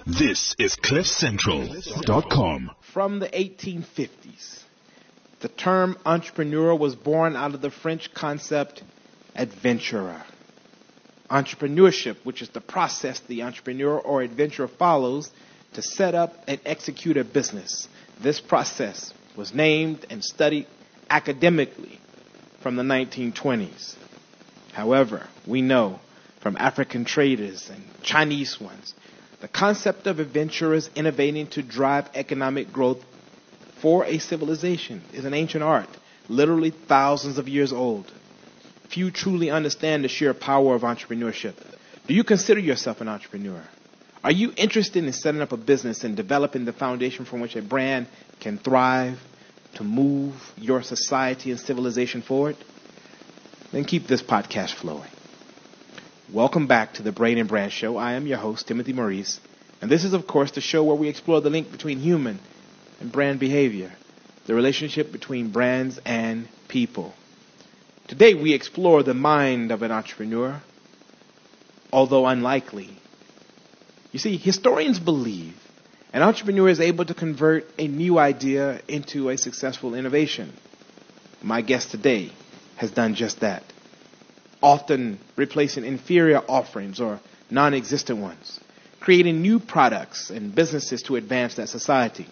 This is CliffCentral.com. From the 1850s, the term entrepreneur was born out of the French concept adventurer. Entrepreneurship, which is the process the entrepreneur or adventurer follows to set up and execute a business. This process was named and studied academically from the 1920s. However, we know from African traders and Chinese ones, the concept of adventurers innovating to drive economic growth for a civilization is an ancient art, literally thousands of years old. Few truly understand the sheer power of entrepreneurship. Do you consider yourself an entrepreneur? Are you interested in setting up a business and developing the foundation from which a brand can thrive to move your society and civilization forward? Then keep this podcast flowing. Welcome back to the Brain and Brand Show. I am your host, Timothy Maurice, and this is, of course, the show where we explore the link between human and brand behavior, the relationship between brands and people. Today, we explore the mind of an entrepreneur, although unlikely. You see, historians believe an entrepreneur is able to convert a new idea into a successful innovation. My guest today has done just that, often replacing inferior offerings or non-existent ones, creating new products and businesses to advance that society.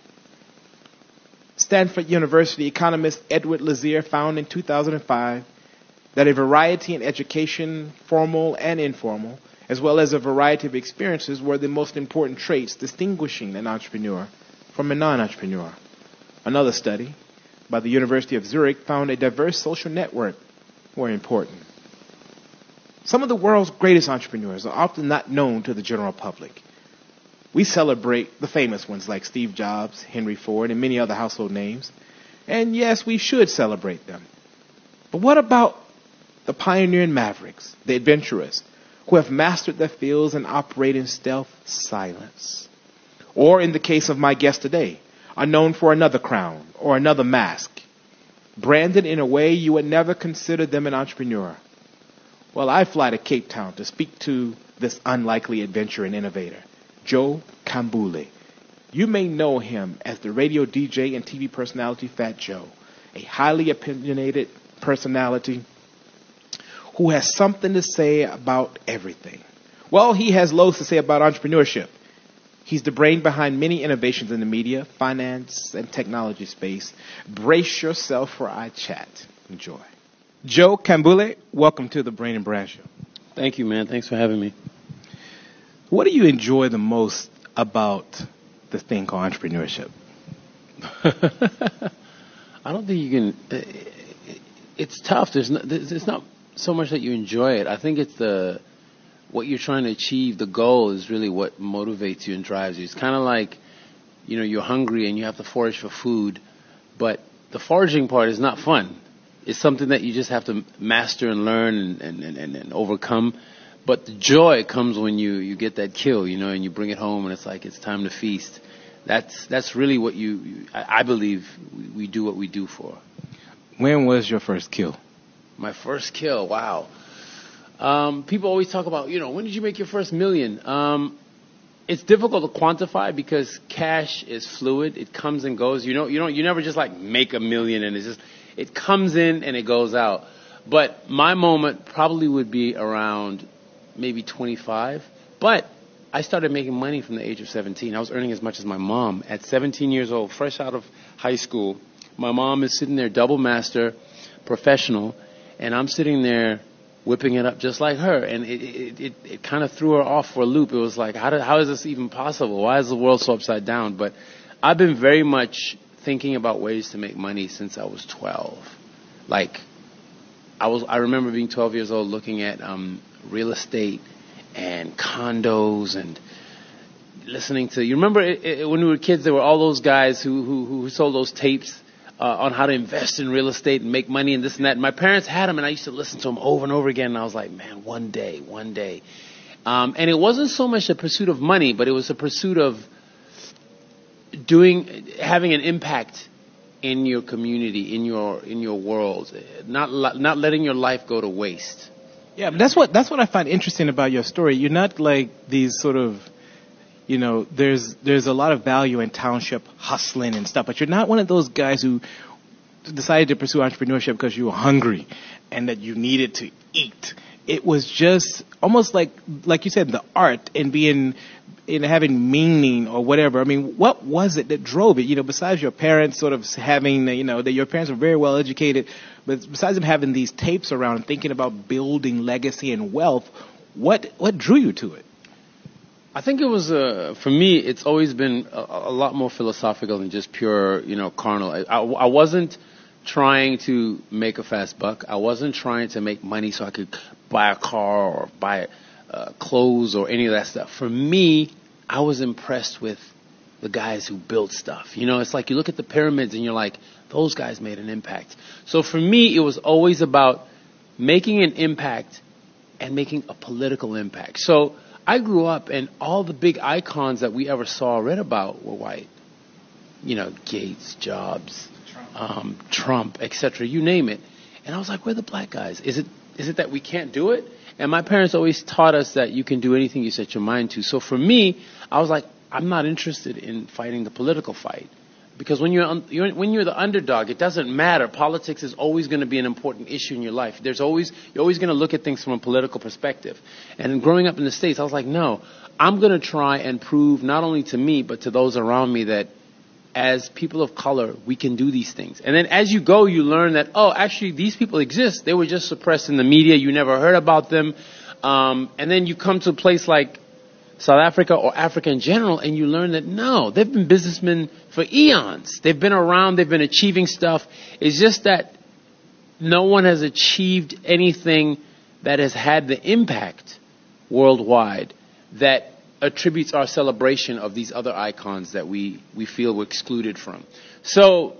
Stanford University economist Edward Lazier found in 2005 that a variety in education, formal and informal, as well as a variety of experiences were the most important traits distinguishing an entrepreneur from a non-entrepreneur. Another study by the University of Zurich found a diverse social network were important. Some of the world's greatest entrepreneurs are often not known to the general public. We celebrate the famous ones like Steve Jobs, Henry Ford, and many other household names. And yes, we should celebrate them. But what about the pioneering mavericks, the adventurers, who have mastered their fields and operate in stealth silence? Or in the case of my guest today, are known for another crown or another mask, branded in a way you would never consider them an entrepreneur. Well, I fly to Cape Town to speak to this unlikely adventurer and innovator, Joe Kambule. You may know him as the radio DJ and TV personality Fat Joe, a highly opinionated personality who has something to say about everything. Well, he has loads to say about entrepreneurship. He's the brain behind many innovations in the media, finance, and technology space. Brace yourself for our chat. Enjoy. Joe Kambule, welcome to the Brain and Brand Show. Thank you, man. Thanks for having me. What do you enjoy the most about this thing called entrepreneurship? I don't think you can. It's tough. There's not so much that you enjoy it. I think it's what you're trying to achieve. The goal is really what motivates you and drives you. It's kind of like, you're hungry and you have to forage for food, but the foraging part is not fun. It's something that you just have to master and learn and overcome. But the joy comes when you get that kill, and you bring it home and it's like it's time to feast. That's really what I believe we do what we do for. When was your first kill? My first kill, wow. People always talk about, when did you make your first million? It's difficult to quantify because cash is fluid. It comes and goes. You never just like make a million and it comes in and it goes out. But my moment probably would be around maybe 25. But I started making money from the age of 17. I was earning as much as my mom. At 17 years old, fresh out of high school, my mom is sitting there, double master, professional, and I'm sitting there whipping it up just like her. And it kind of threw her off for a loop. It was like, how is this even possible? Why is the world so upside down? But I've been very much thinking about ways to make money since I was 12. I remember being 12 years old looking at real estate and condos and listening to, you remember when we were kids, there were all those guys who sold those tapes on how to invest in real estate and make money and this and that. And my parents had them and I used to listen to them over and over again. And I was like, man, one day. And it wasn't so much a pursuit of money, but it was a pursuit of having an impact in your community, in your world, not letting your life go to waste. Yeah, but that's what I find interesting about your story. You're not like these sort of there's a lot of value in township hustling and stuff, but you're not one of those guys who decided to pursue entrepreneurship because you were hungry and that you needed to eat. It was just almost like you said, the art and having meaning or whatever. I mean, what was it that drove it? Besides your parents sort of having, that your parents were very well educated, but besides them having these tapes around and thinking about building legacy and wealth, what drew you to it? I think it was, for me, it's always been a lot more philosophical than just pure, carnal. I wasn't trying to make a fast buck. I wasn't trying to make money so I could buy a car or buy clothes or any of that stuff. For me, I was impressed with the guys who built stuff. It's like you look at the pyramids and you're like, those guys made an impact. So for me, it was always about making an impact and making a political impact. So I grew up and all the big icons that we ever saw or read about were white. Gates, Jobs, Trump, etc. You name it. And I was like, where are the black guys? Is it that we can't do it? And my parents always taught us that you can do anything you set your mind to. So for me, I was like, I'm not interested in fighting the political fight. Because when you're the underdog, it doesn't matter. Politics is always going to be an important issue in your life. You're always going to look at things from a political perspective. And growing up in the States, I was like, no, I'm going to try and prove not only to me, but to those around me that as people of color, we can do these things. And then as you go, you learn that, actually, these people exist. They were just suppressed in the media. You never heard about them. And then you come to a place like South Africa or Africa in general, and you learn that, no, they've been businessmen for eons. They've been around. They've been achieving stuff. It's just that no one has achieved anything that has had the impact worldwide that attributes our celebration of these other icons that we feel we're excluded from. So,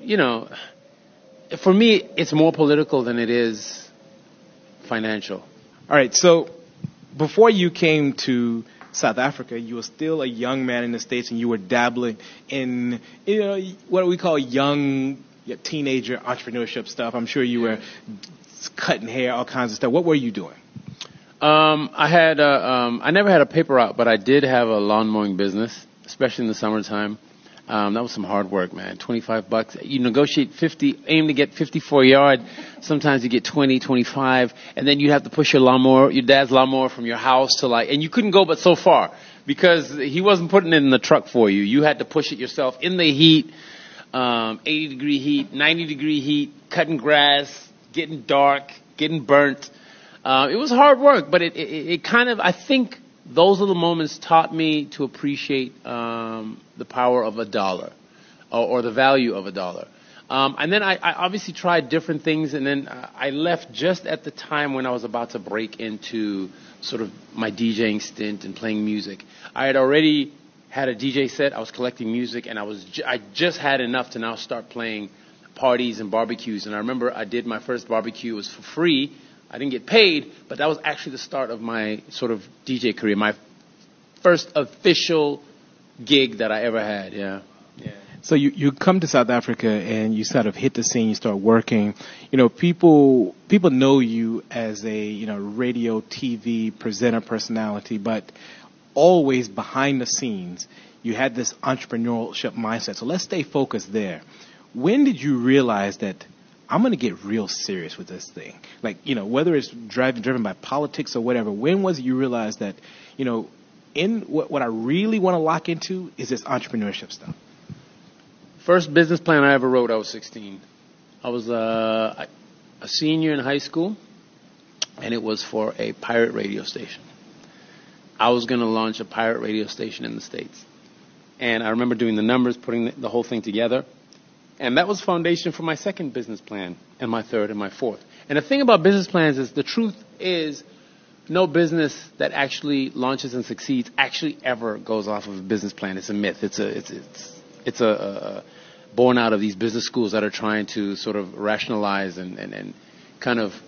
for me, it's more political than it is financial. All right, so before you came to South Africa, you were still a young man in the States, and you were dabbling in, what we call young teenager entrepreneurship stuff. I'm sure you were cutting hair, all kinds of stuff. What were you doing? I never had a paper route, but I did have a lawn mowing business, especially in the summertime. That was some hard work, man. $25. You negotiate 50, aim to get 54 yard. Sometimes you get 20, 25, and then you have to push your dad's lawnmower from your house to and you couldn't go but so far because he wasn't putting it in the truck for you. You had to push it yourself in the heat, 80-degree heat, 90-degree heat, cutting grass, getting dark, getting burnt. It was hard work, but it kind of, I think, those are the moments taught me to appreciate the power of a dollar or the value of a dollar. And then I obviously tried different things, and then I left just at the time when I was about to break into sort of my DJing stint and playing music. I had already had a DJ set. I was collecting music, and I just had enough to now start playing parties and barbecues. And I remember I did my first barbecue. It was for free. I didn't get paid, but that was actually the start of my sort of DJ career, my first official gig that I ever had, yeah. So you come to South Africa and you sort of hit the scene, you start working. People know you as a, radio, TV, presenter personality, but always behind the scenes, you had this entrepreneurship mindset. So let's stay focused there. When did you realize that I'm going to get real serious with this thing? Whether it's driven by politics or whatever, when was it you realize that, in what I really want to lock into is this entrepreneurship stuff? First business plan I ever wrote, I was 16. I was a senior in high school, and it was for a pirate radio station. I was going to launch a pirate radio station in the States. And I remember doing the numbers, putting the whole thing together. And that was foundation for my second business plan, and my third, and my fourth. And the thing about business plans is the truth is no business that actually launches and succeeds actually ever goes off of a business plan. It's a myth. It's a born out of these business schools that are trying to sort of rationalize and kind of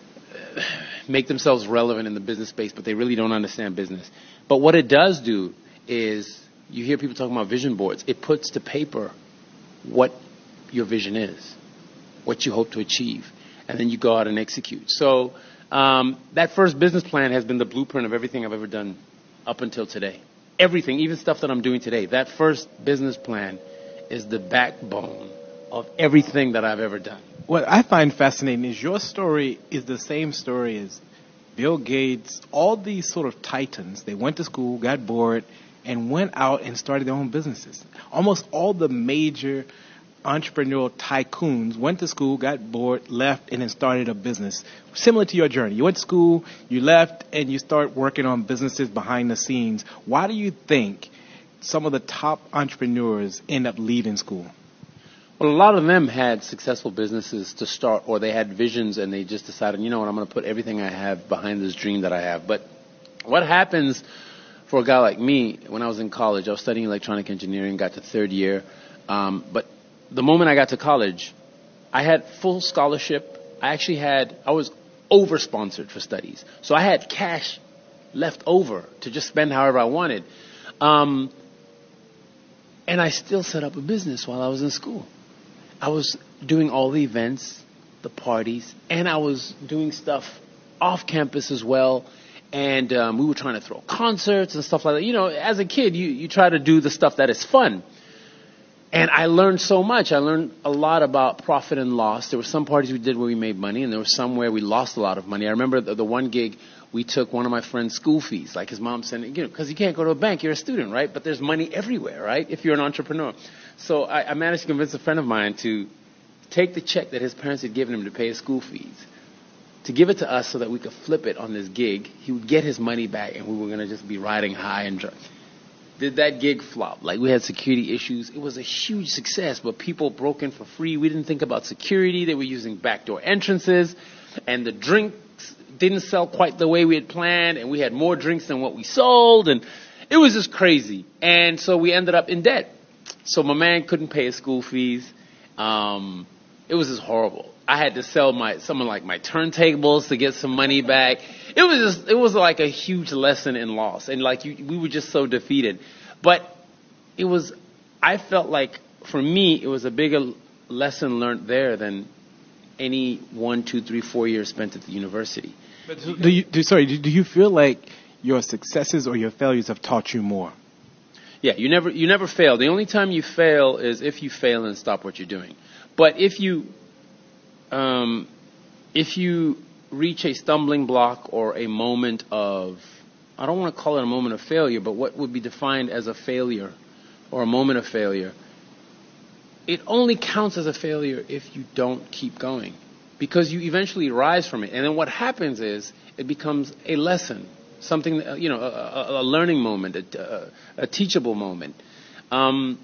make themselves relevant in the business space, but they really don't understand business. But what it does do is you hear people talking about vision boards. It puts to paper what your vision is, what you hope to achieve, and then you go out and execute. So that first business plan has been the blueprint of everything I've ever done up until today. everything, even stuff that I'm doing today. That first business plan is the backbone of everything that I've ever done. What I find fascinating is your story is the same story as Bill Gates, all these sort of titans. They went to school, got bored, and went out and started their own businesses. Almost all the major entrepreneurial tycoons went to school, got bored, left, and then started a business. Similar to your journey. You went to school, you left, and you start working on businesses behind the scenes. Why do you think some of the top entrepreneurs end up leaving school? Well, a lot of them had successful businesses to start, or they had visions and they just decided, you know what, I'm going to put everything I have behind this dream that I have. But what happens for a guy like me, when I was in college, I was studying electronic engineering, got to third year. But the moment I got to college, I had full scholarship. I was over-sponsored for studies. So I had cash left over to just spend however I wanted. And I still set up a business while I was in school. I was doing all the events, the parties, and I was doing stuff off campus as well. And we were trying to throw concerts and stuff like that. You know, as a kid, you try to do the stuff that is fun. And I learned so much. I learned a lot about profit and loss. There were some parties we did where we made money, and there were some where we lost a lot of money. I remember the one gig, we took one of my friend's school fees, like his mom sent it, you know, because you can't go to a bank, you're a student, right? But there's money everywhere, right, if you're an entrepreneur. So I managed to convince a friend of mine to take the check that his parents had given him to pay his school fees, to give it to us so that we could flip it on this gig. He would get his money back, and we were going to just be riding high and dry. Did that gig flop? Like, we had security issues. It was a huge success, but people broke in for free. We didn't think about security. They were using backdoor entrances, and the drinks didn't sell quite the way we had planned, and we had more drinks than what we sold, and it was just crazy. And so we ended up in debt. So my man couldn't pay his school fees. It was just horrible. I had to sell my turntables to get some money back. It was like a huge lesson in loss, and we were just so defeated. But I felt like for me it was a bigger lesson learned there than any 1, 2, 3, 4 years spent at the university. But do you feel like your successes or your failures have taught you more? Yeah, you never fail. The only time you fail is if you fail and stop what you're doing. But if you reach a stumbling block or a moment of, I don't want to call it a moment of failure, but what would be defined as a failure or a moment of failure, it only counts as a failure if you don't keep going, because you eventually rise from it. And then what happens is it becomes a lesson, something, a learning moment, a teachable moment. And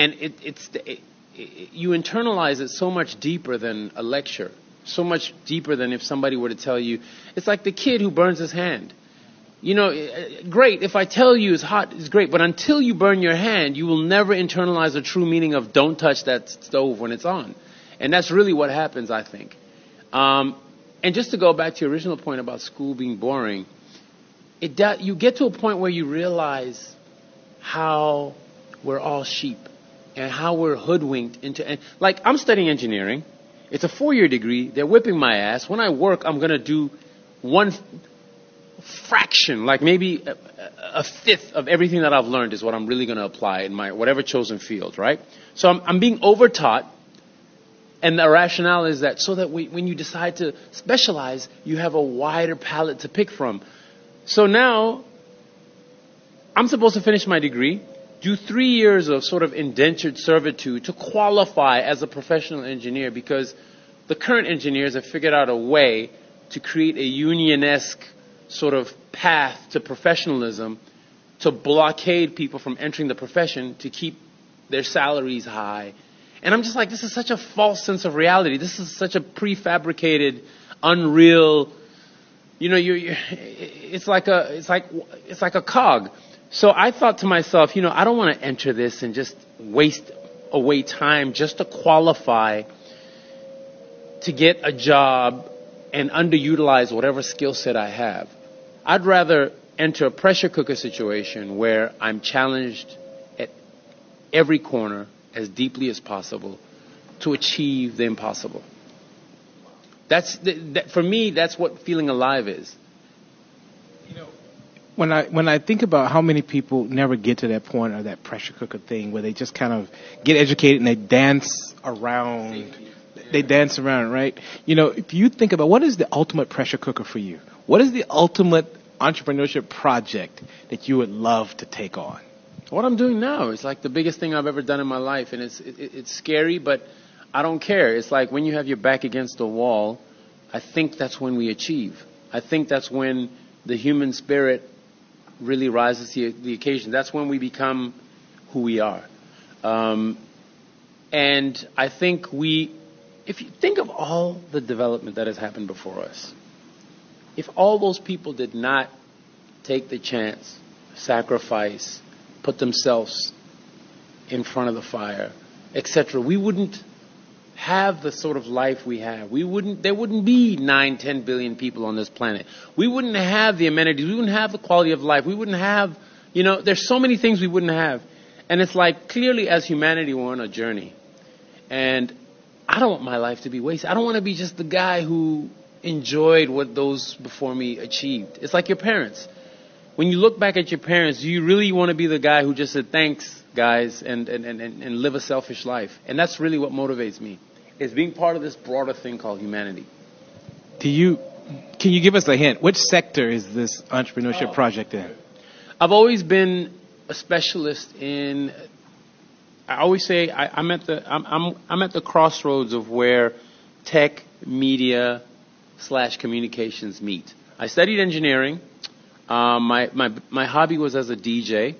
you internalize it so much deeper than a lecture, so much deeper than if somebody were to tell you. It's like the kid who burns his hand. You know, great, if I tell you it's hot, it's great, but until you burn your hand, you will never internalize the true meaning of don't touch that stove when it's on. And that's really what happens, I think. And just to go back to your original point about school being boring, you get to a point where you realize how we're all sheep and how we're hoodwinked into, like, I'm studying engineering. It's a 4-year degree. They're whipping my ass. When I work, I'm going to do one fraction, like maybe a fifth of everything that I've learned is what I'm really going to apply in my whatever chosen field, right? So I'm being overtaught, and the rationale is that so that when you decide to specialize, you have a wider palette to pick from. So now I'm supposed to finish my degree, do 3 years of sort of indentured servitude to qualify as a professional engineer, because the current engineers have figured out a way to create a union-esque sort of path to professionalism to blockade people from entering the profession to keep their salaries high. And I'm just like, this is such a false sense of reality. This is such a prefabricated, unreal, it's like a cog. So I thought to myself, I don't want to enter this and just waste away time just to qualify to get a job and underutilize whatever skill set I have. I'd rather enter a pressure cooker situation where I'm challenged at every corner as deeply as possible to achieve the impossible. For me, that's what feeling alive is. when I think about how many people never get to that point or that pressure cooker thing where they just kind of get educated and they dance around. They dance around, right? You know, if you think about what is the ultimate pressure cooker for you? What is the ultimate entrepreneurship project that you would love to take on? What I'm doing now is like the biggest thing I've ever done in my life, and it's scary, but I don't care. It's like when you have your back against the wall, I think that's when we achieve. I think that's when the human spirit really rises to the occasion. That's when we become who we are. And I think if you think of all the development that has happened before us, if all those people did not take the chance, sacrifice, put themselves in front of the fire, etc., we wouldn't have the sort of life we have. There wouldn't be 9-10 billion people on this planet. We wouldn't have the amenities. We wouldn't have the quality of life. We wouldn't have, there's so many things we wouldn't have. And it's like, clearly as humanity, we're on a journey. And I don't want my life to be wasted. I don't want to be just the guy who enjoyed what those before me achieved. It's like your parents. When you look back at your parents, do you really want to be the guy who just said, thanks, guys, and live a selfish life? And that's really what motivates me, is being part of this broader thing called humanity. Can you give us a hint? Which sector is this entrepreneurship project in? I've always been a specialist in... I always say I'm at the crossroads of where tech, media / communications meet. I studied engineering. My hobby was as a DJ,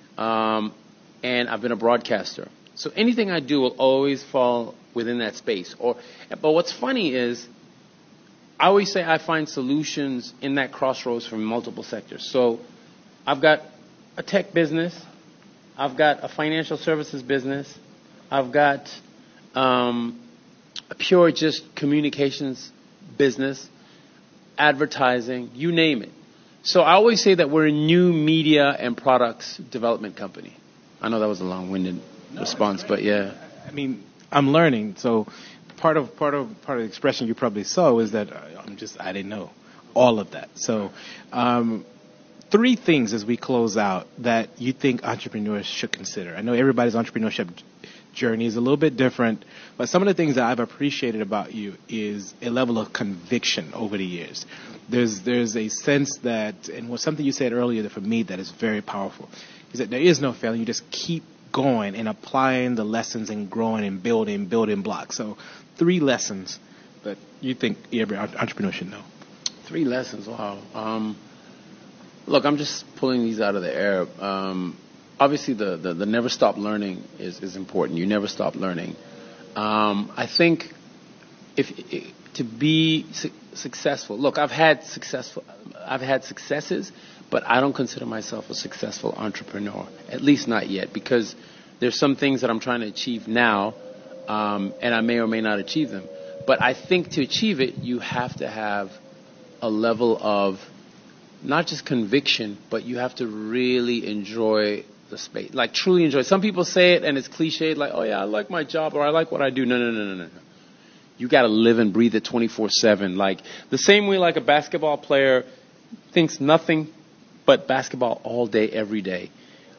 and I've been a broadcaster. So anything I do will always fall within that space. But what's funny is, I always say I find solutions in that crossroads from multiple sectors. So I've got a tech business. I've got a financial services business. I've got a pure just communications business, advertising, you name it. So I always say that we're a new media and products development company. I know that was a long-winded response, but yeah. I mean, I'm learning. So part of the expression you probably saw is that I didn't know all of that. So 3 things as we close out that you think entrepreneurs should consider. I know everybody's entrepreneurship journey is a little bit different, but some of the things that I've appreciated about you is a level of conviction over the years. There's a sense that, and was something you said earlier that for me that is very powerful, is that there is no failure. You just keep going and applying the lessons and growing and building blocks. So 3 lessons that you think every entrepreneur should know. 3 lessons, wow. Look, I'm just pulling these out of the air. Obviously, the never stop learning is important. You never stop learning. I think to be successful. Look, I've had successes, but I don't consider myself a successful entrepreneur. At least not yet, because there's some things that I'm trying to achieve now, and I may or may not achieve them. But I think to achieve it, you have to have a level of not just conviction, but you have to really enjoy the space, like truly enjoy. Some people say it and it's cliched, like, oh yeah, I like my job or I like what I do. No. You got to live and breathe it 24/7. Like the same way like a basketball player thinks nothing but basketball all day, every day.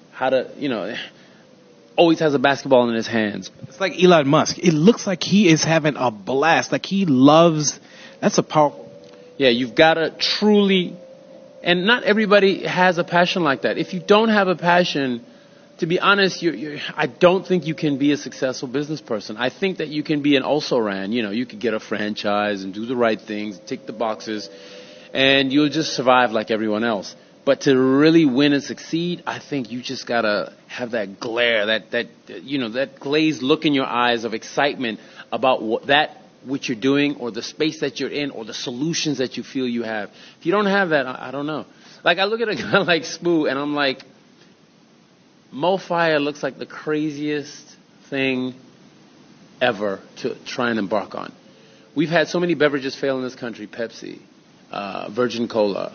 Always has a basketball in his hands. It's like Elon Musk. It looks like he is having a blast. Like he loves, that's a powerful. Yeah, you've got to truly. And not everybody has a passion like that. If you don't have a passion, to be honest, I don't think you can be a successful business person. I think that you can be an also-ran. You could get a franchise and do the right things, tick the boxes, and you'll just survive like everyone else. But to really win and succeed, I think you just gotta have that glare, that glazed look in your eyes of excitement about what you're doing, or the space that you're in, or the solutions that you feel you have. If you don't have that, I don't know. Like, I look at a guy like Spoo, and I'm like, Mo Fire looks like the craziest thing ever to try and embark on. We've had so many beverages fail in this country: Pepsi, Virgin Cola,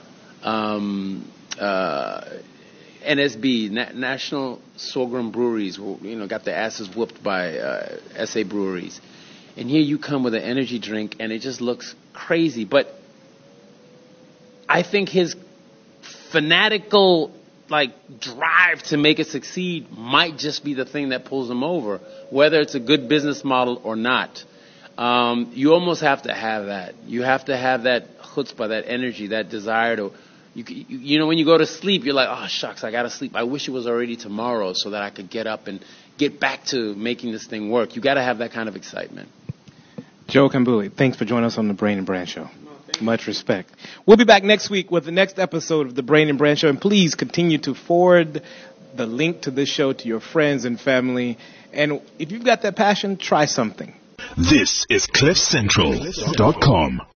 NSB, National Sorghum Breweries, got their asses whooped by SA Breweries. And here you come with an energy drink, and it just looks crazy. But I think his fanatical drive to make it succeed might just be the thing that pulls them over, whether it's a good business model or not. You almost have to have that. You have to have that chutzpah, that energy, that desire to, when you go to sleep, you're like, oh shucks, I gotta sleep. I wish it was already tomorrow so that I could get up and get back to making this thing work. You gotta have that kind of excitement. Joe Kambuli, thanks for joining us on the Brain and Brand Show. Much respect. We'll be back next week with the next episode of the Brain and Brand Show, and please continue to forward the link to this show to your friends and family. And if you've got that passion, try something. This is CliffCentral.com.